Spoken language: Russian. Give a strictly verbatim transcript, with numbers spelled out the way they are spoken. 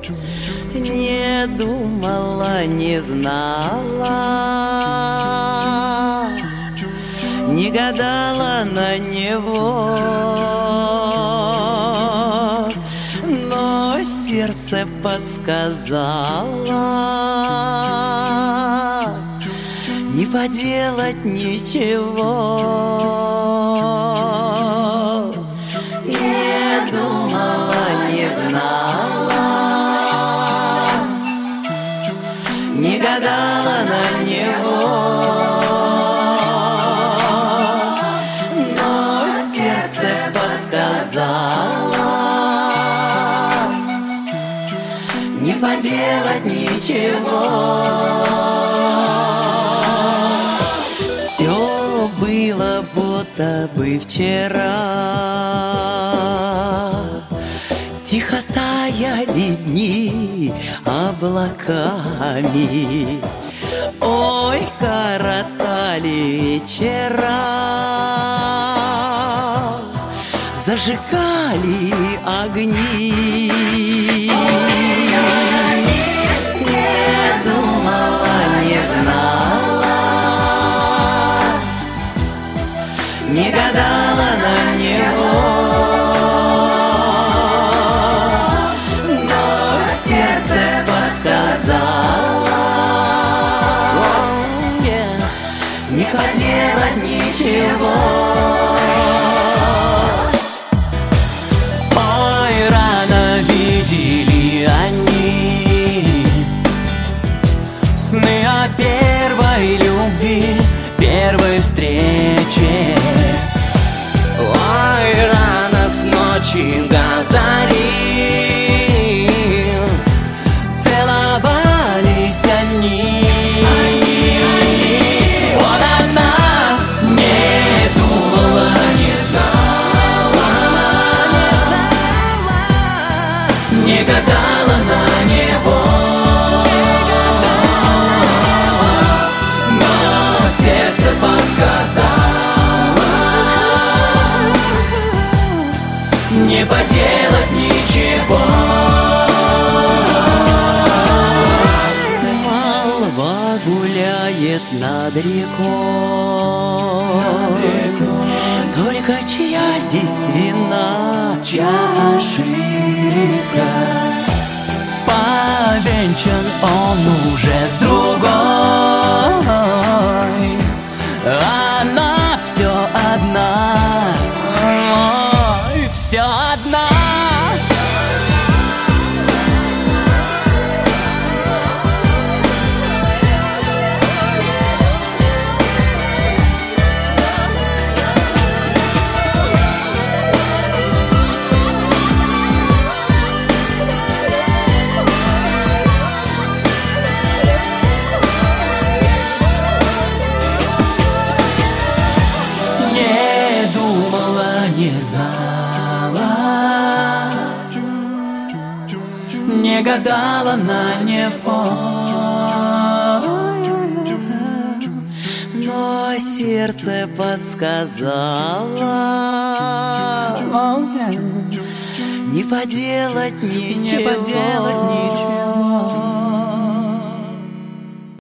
Не думала, не знала, не гадала на него, но сердце подсказало, не поделать ничего. Не думала, не знала, не гадала на него, но сердце подсказало, не поделать ничего. Все было будто бы вчера, тихо таяли дни облаками, ой, коротали вечера, зажигали огни. Не думала, не знала, не гадала на него, но сердце подсказало, не поделать ничего. Ой, рано видели они сны о первой любви, первой встрече. Ой, рано с ночи до зари целовались они. Вот она не думала, не знала, не гадала на него, но сердце подсказало, не поделать ничего. Молва гуляет над рекой, над рекой. Только чья здесь вина, чашика? Повенчан он уже с другой, она все одна, ой, все одна. Не знала, не гадала на него, но сердце подсказало, не поделать ничего, не поделать ничего.